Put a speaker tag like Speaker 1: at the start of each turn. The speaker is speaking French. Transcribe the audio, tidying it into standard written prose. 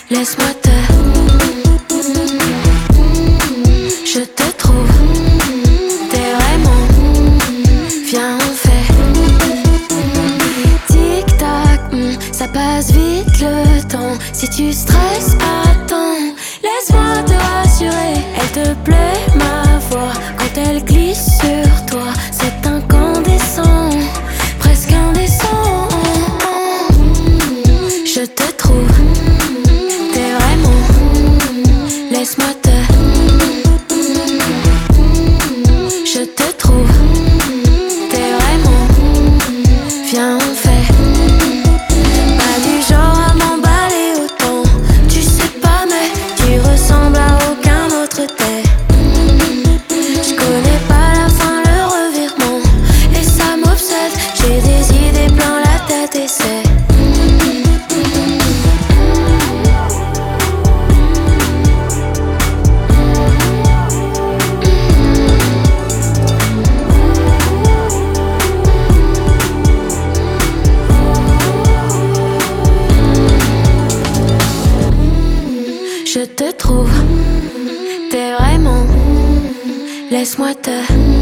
Speaker 1: Laisse-moi te. Je te trouve. T'es vraiment. Viens on fait. Tic tac, ça passe vite le temps. Si tu stresses, attends. Laisse-moi te rassurer. Elle te plaît ma voix. Quand elle glisse sur toi, c'est incandescent. Presque indécent. Je te trouve. T'es vraiment. Laisse-moi te. Je te trouve. T'es vraiment. Viens on fait. Pas du genre à m'emballer autant. Tu sais pas mais tu ressembles à aucun autre t'es. Je connais pas la fin, le revirement. Et ça m'obsède. J'ai des idées plein la tête et c'est. Je te trouve, t'es vraiment. Laisse-moi te.